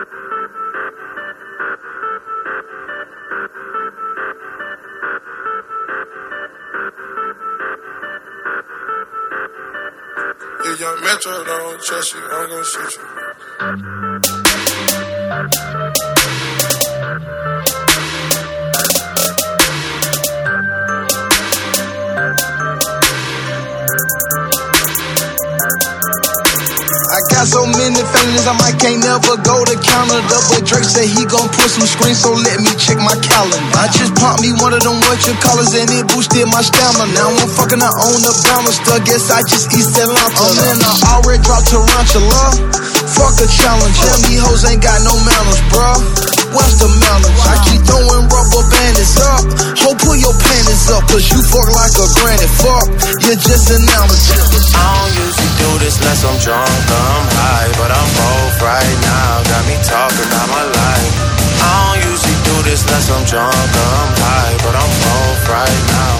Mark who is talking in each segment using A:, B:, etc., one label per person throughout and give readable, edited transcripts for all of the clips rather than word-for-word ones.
A: If young Metro don't trust you, I'm gon' shoot you.
B: I got so many feelings, I might can't never go to Canada. But Drake said he gon' put some screens, so let me check my calendar. I just popped me one of them whatchamacallits and it boosted my stamina. Now I'm fucking I own the Banister, guess I just eat Atlanta. I'm in a already dropped tarantula. Fuck a challenge, yeah, me hoes ain't got no manners, bruh. What's the manners? I keep throwing rubber bandits up. Ho, pull your panties up, cause you fuck like a granny. Fuck, you're just an amateur.
C: I don't usually do this unless I'm drunk or I'm high, but I'm both right now. Got me talking about my life. I don't usually do this unless I'm drunk or I'm high, but I'm both right now.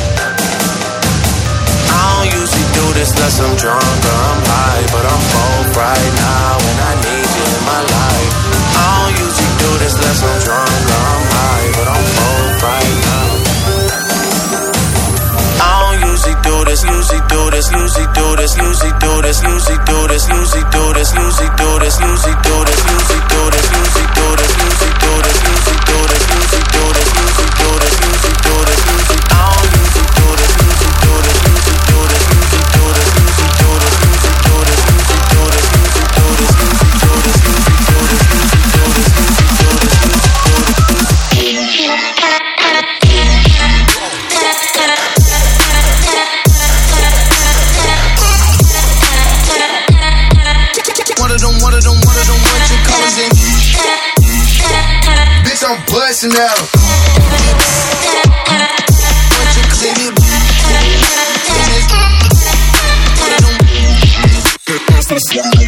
C: I don't usually do this unless I'm drunk or I'm high, but I'm both right now, and I need you in my life. I don't usually do this unless I'm drunk or I'm high, but I'm both right now. I don't usually do this, usually do this, usually do this, usually do this, usually do this, usually do this, usually do this, usually do this, usually do this, usually do this, usually do this, usually do this, usually do this, usually do this, usually do this, usually. I don't usually do this, usually do this, usually do this, usually do this, usually do this, usually do this, usually do this, usually do this, usually do this, usually do this, usually do this, usually
B: One of them whatchamacallits and bitch, I'm busting out. One of them